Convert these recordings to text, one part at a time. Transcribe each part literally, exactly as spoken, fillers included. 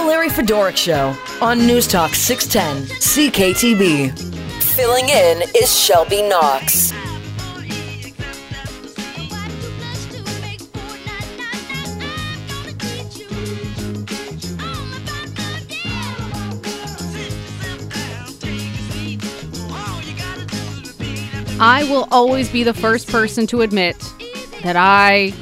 The Larry Fedoruk Show on News Talk six ten C K T B. Filling in is Shelby Knox. I will always be the first person to admit that I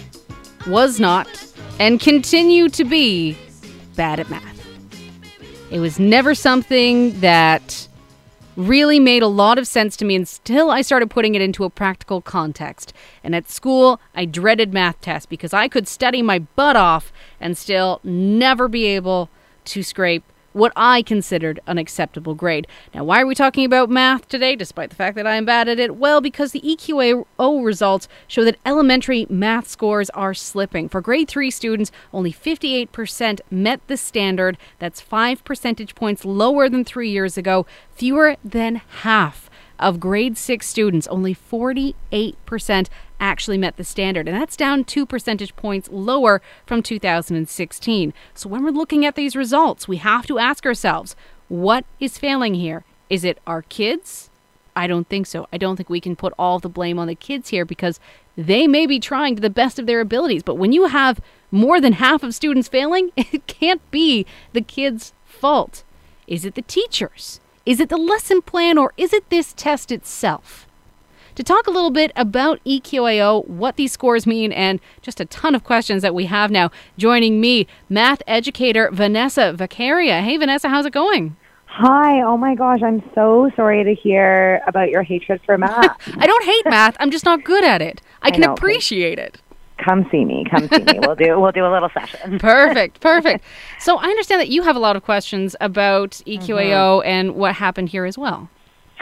was not and continue to be bad at math. It was never something that really made a lot of sense to me until I started putting it into a practical context. And at school, I dreaded math tests because I could study my butt off and still never be able to scrape what I considered an acceptable grade. Now, why are we talking about math today, despite the fact that I am bad at it? Well, because the E Q A O results show that elementary math scores are slipping. For grade three students, only fifty-eight percent met the standard. That's five percentage points lower than three years ago. Fewer than half of grade six students, only forty-eight percent actually met the standard. And that's down two percentage points lower from two thousand sixteen. So when we're looking at these results, we have to ask ourselves, what is failing here? Is it our kids? I don't think so. I don't think we can put all the blame on the kids here because they may be trying to the best of their abilities. But when you have more than half of students failing, it can't be the kids' fault. Is it the teachers? Is it the lesson plan, or is it this test itself? To talk a little bit about E Q A O, what these scores mean, and just a ton of questions that we have now, joining me, math educator Vanessa Vaccaria. Hey, Vanessa, how's it going? Hi. Oh, my gosh. I'm so sorry to hear about your hatred for math. I don't hate math. I'm just not good at it. I, I can know, appreciate it. Come see me. Come see me. We'll do we'll do a little session. Perfect. Perfect. So I understand that you have a lot of questions about E Q A O mm-hmm. and what happened here as well.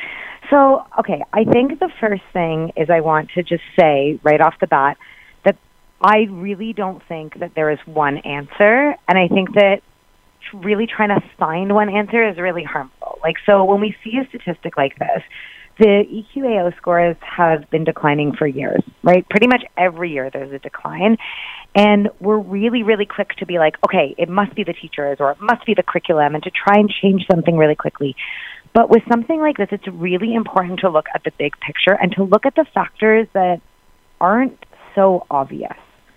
So, okay, I think the first thing is I want to just say right off the bat that I really don't think that there is one answer, and I think that really trying to find one answer is really harmful. Like, so when we see a statistic like this, the E Q A O scores have been declining for years, right? Pretty much every year there's a decline, and we're really, really quick to be like, okay, it must be the teachers or it must be the curriculum, and to try and change something really quickly. But with something like this, it's really important to look at the big picture and to look at the factors that aren't so obvious.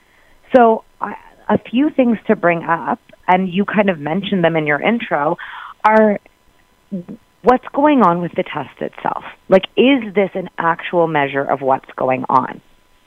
So uh, a few things to bring up, and you kind of mentioned them in your intro, are what's going on with the test itself. Like, is this an actual measure of what's going on?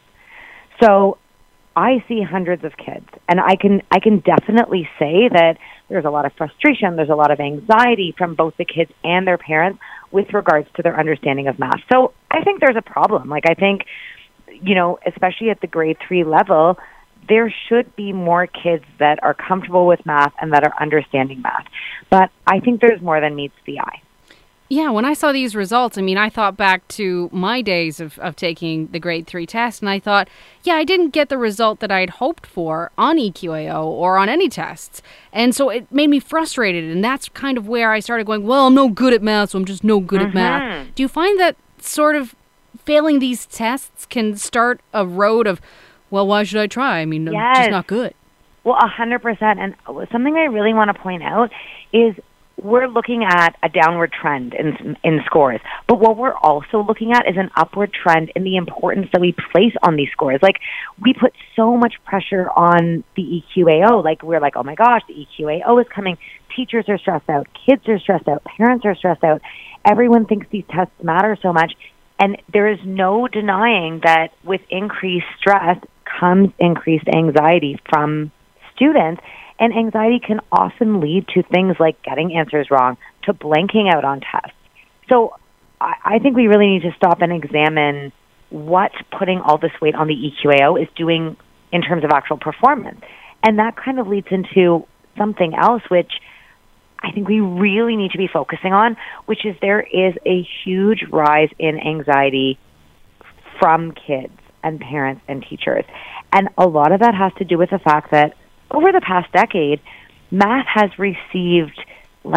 So I see hundreds of kids, and I can I can definitely say that there's a lot of frustration, there's a lot of anxiety from both the kids and their parents with regards to their understanding of math. So I think there's a problem. Like, I think, you know, especially at the grade three level, there should be more kids that are comfortable with math and that are understanding math. But I think there's more than meets the eye. Yeah, when I saw these results, I mean, I thought back to my days of, of taking the grade three test, and I thought, yeah, I didn't get the result that I'd hoped for on E Q A O or on any tests. And so it made me frustrated, and that's kind of where I started going, well, I'm no good at math, so I'm just no good mm-hmm. at math. Do you find that sort of failing these tests can start a road of, well, why should I try? I mean, yes. I'm just not good. Well, one hundred percent. And something I really want to point out is we're looking at a downward trend in in scores, but what we're also looking at is an upward trend in the importance that we place on these scores. Like, we put so much pressure on the E Q A O. Like, we're like, oh my gosh, the E Q A O is coming. Teachers are stressed out. Kids are stressed out. Parents are stressed out. Everyone thinks these tests matter so much. And there is no denying that with increased stress comes increased anxiety from students. And anxiety can often lead to things like getting answers wrong, to blanking out on tests. So I, I think we really need to stop and examine what putting all this weight on the E Q A O is doing in terms of actual performance. And that kind of leads into something else, which I think we really need to be focusing on, which is there is a huge rise in anxiety from kids and parents and teachers. And a lot of that has to do with the fact that over the past decade, math has received like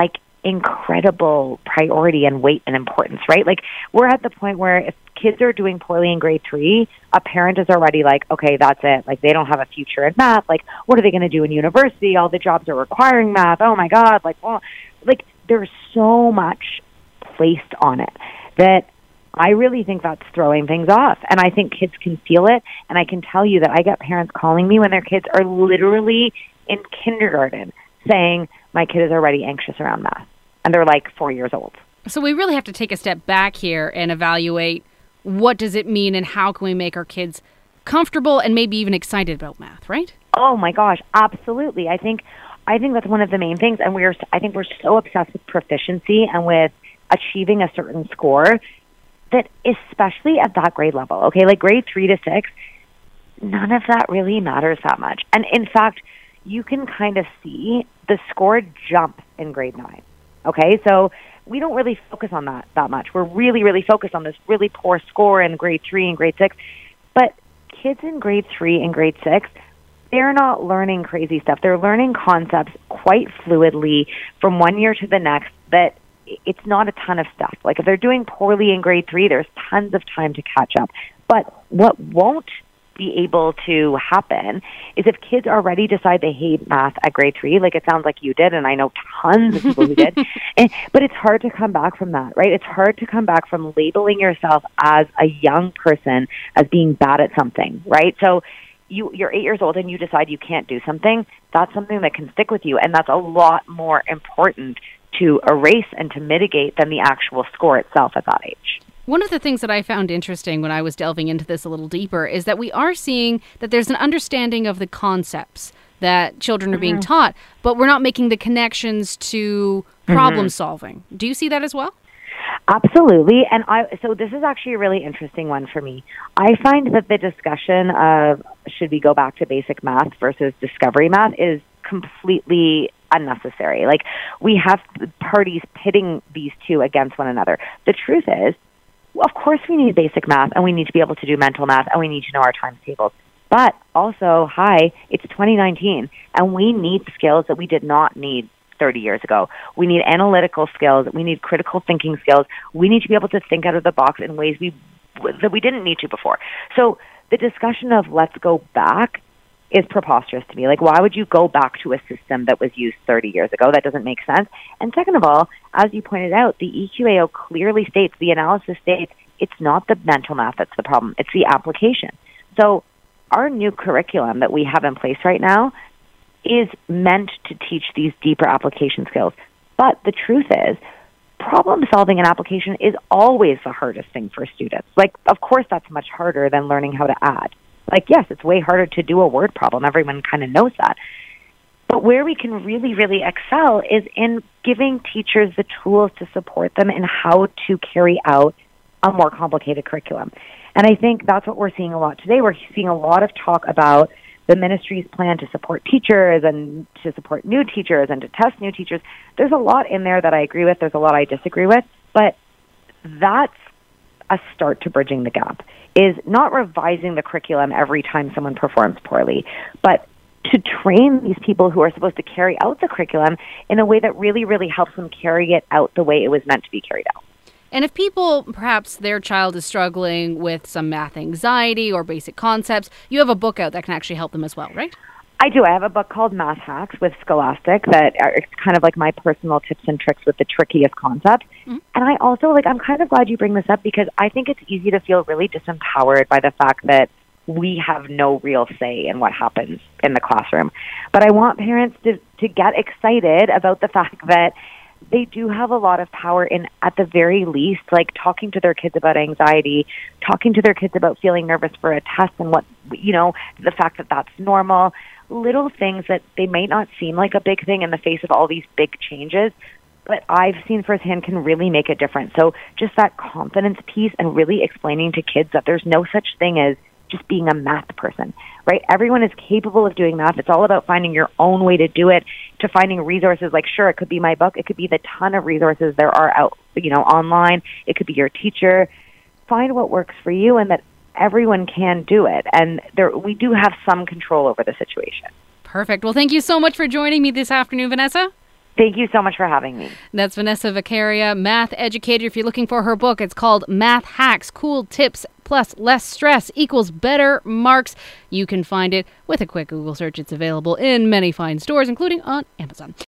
incredible priority and weight and importance, right? Like, we're at the point where if kids are doing poorly in grade three, a parent is already like, okay, that's it. Like, they don't have a future in math. Like, what are they going to do in university? All the jobs are requiring math. Oh my God. Like, well, like there's so much placed on it that I really think that's throwing things off. And I think kids can feel it. And I can tell you that I get parents calling me when their kids are literally in kindergarten saying, my kid is already anxious around math. And they're like four years old. So we really have to take a step back here and evaluate what does it mean and how can we make our kids comfortable and maybe even excited about math, right? Oh my gosh, absolutely. I think I think that's one of the main things. And we're I think we're so obsessed with proficiency and with achieving a certain score that especially at that grade level, okay, like grade three to six, none of that really matters that much. And in fact, you can kind of see the score jump in grade nine. Okay, so we don't really focus on that that much. We're really, really focused on this really poor score in grade three and grade six. But kids in grade three and grade six, they're not learning crazy stuff. They're learning concepts quite fluidly from one year to the next that it's not a ton of stuff. Like if they're doing poorly in grade three, there's tons of time to catch up. But what won't be able to happen is if kids already decide they hate math at grade three, like it sounds like you did, and I know tons of people who did, and, but it's hard to come back from that, right? It's hard to come back from labeling yourself as a young person as being bad at something, right? So you, you're eight years old and you decide you can't do something, that's something that can stick with you, and that's a lot more important to erase and to mitigate than the actual score itself at that age. One of the things that I found interesting when I was delving into this a little deeper is that we are seeing that there's an understanding of the concepts that children are being mm-hmm. taught, but we're not making the connections to problem mm-hmm. solving. Do you see that as well? Absolutely. And I so this is actually a really interesting one for me. I find that the discussion of should we go back to basic math versus discovery math is completely unnecessary. Like, we have parties pitting these two against one another. The truth is, of course we need basic math and we need to be able to do mental math and we need to know our times tables. But also, hi, it's twenty nineteen and we need skills that we did not need thirty years ago. We need analytical skills. We need critical thinking skills. We need to be able to think out of the box in ways we that we didn't need to before. So the discussion of let's go back is preposterous to me. Like, why would you go back to a system that was used thirty years ago? That doesn't make sense. And second of all, as you pointed out, the E Q A O clearly states, the analysis states, it's not the mental math that's the problem. It's the application. So our new curriculum that we have in place right now is meant to teach these deeper application skills. But the truth is, problem solving and application is always the hardest thing for students. Like, of course, that's much harder than learning how to add. Like, yes, it's way harder to do a word problem. Everyone kind of knows that. But where we can really, really excel is in giving teachers the tools to support them in how to carry out a more complicated curriculum. And I think that's what we're seeing a lot today. We're seeing a lot of talk about the ministry's plan to support teachers and to support new teachers and to test new teachers. There's a lot in there that I agree with. There's a lot I disagree with. But that's a start to bridging the gap, is not revising the curriculum every time someone performs poorly, but to train these people who are supposed to carry out the curriculum in a way that really, really helps them carry it out the way it was meant to be carried out. And if people, perhaps their child is struggling with some math anxiety or basic concepts, you have a book out that can actually help them as well, right? I do. I have a book called Math Hacks with Scholastic that are, it's kind of like my personal tips and tricks with the trickiest concepts. Mm-hmm. And I also, like, I'm kind of glad you bring this up because I think it's easy to feel really disempowered by the fact that we have no real say in what happens in the classroom. But I want parents to, to get excited about the fact that they do have a lot of power in, at the very least, like talking to their kids about anxiety, talking to their kids about feeling nervous for a test and what, you know, the fact that that's normal, little things that they may not seem like a big thing in the face of all these big changes, but I've seen firsthand can really make a difference. So just that confidence piece and really explaining to kids that there's no such thing as just being a math person, right? Everyone is capable of doing math. It's all about finding your own way to do it, to finding resources. Like, sure, it could be my book. It could be the ton of resources there are out, you know, online. It could be your teacher. Find what works for you and that everyone can do it. And there, we do have some control over the situation. Perfect. Well, thank you so much for joining me this afternoon, Vanessa. Thank you so much for having me. That's Vanessa Viccaria, math educator. If you're looking for her book, it's called Math Hacks, Cool Tips Plus Less Stress Equals Better Marks. You can find it with a quick Google search. It's available in many fine stores, including on Amazon.